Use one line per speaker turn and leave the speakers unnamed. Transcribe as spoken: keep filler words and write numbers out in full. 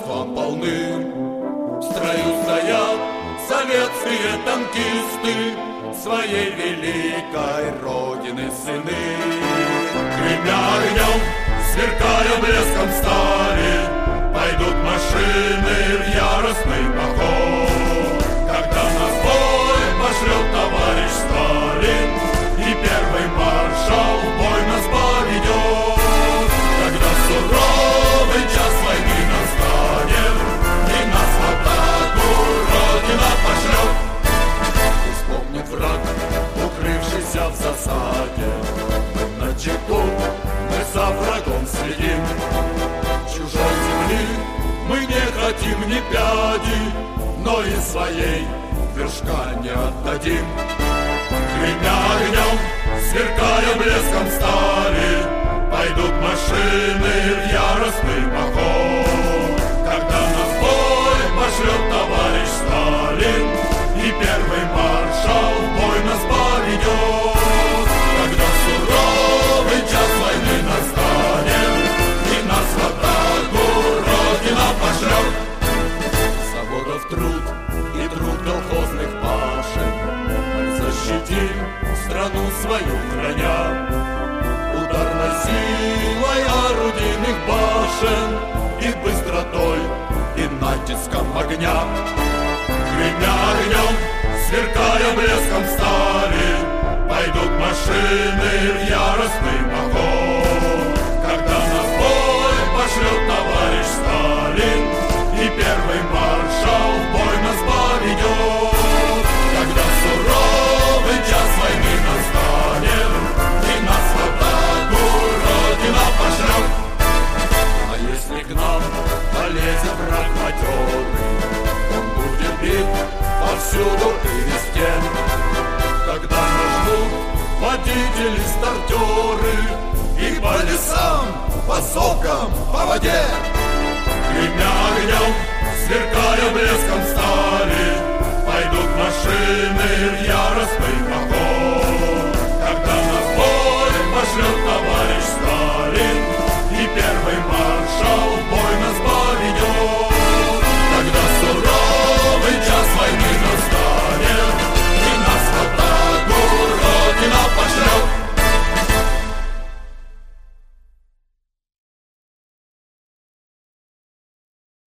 триумфом полны. В строю стоят советские танкисты, своей великой Родины сыны. Гремя огнем, сверкая блеском стали, пойдут машины в яростный поход. Когда нас в бой пошлет товарищ Сталин, и первый маршал в бой нас поведет. Когда суровый час войны настанет, и нас в атаку Родина пошлет. Пусть помнит враг, укрывшийся в засаде, мы на чеку, мы за врагом следим. Чужой земли мы не хотим ни пяди, но и своей вершка не отдадим. Гремя огнем, сверкая блеском стали, пойдут машины в яростный поход. Когда нас в бой пошлет товарищ Сталин, и первый маршал в бой нас поведет. Когда суровый час войны настанет, и нас в атаку Родина пошлет. Заводов труд и труд колхозных пашен, мы защитим страну свою храня. Ударной силой орудийных башен и быстротой, и натиском огня. Гремя огнем, сверкая блеском стали, пойдут машины в яростный поход. Когда нас в бой пошлет товарищ Сталин, и первый маршал в бой нас поведет. Когда суровый час войны настанет, и нас в атаку Родина пошлет. А если к нам полезет враг матерый, он будет бит повсюду и везде. Тогда нажмут водители-стартеры, и по лесам, по сокам, по воде. Гремя огнем, сверкая блеск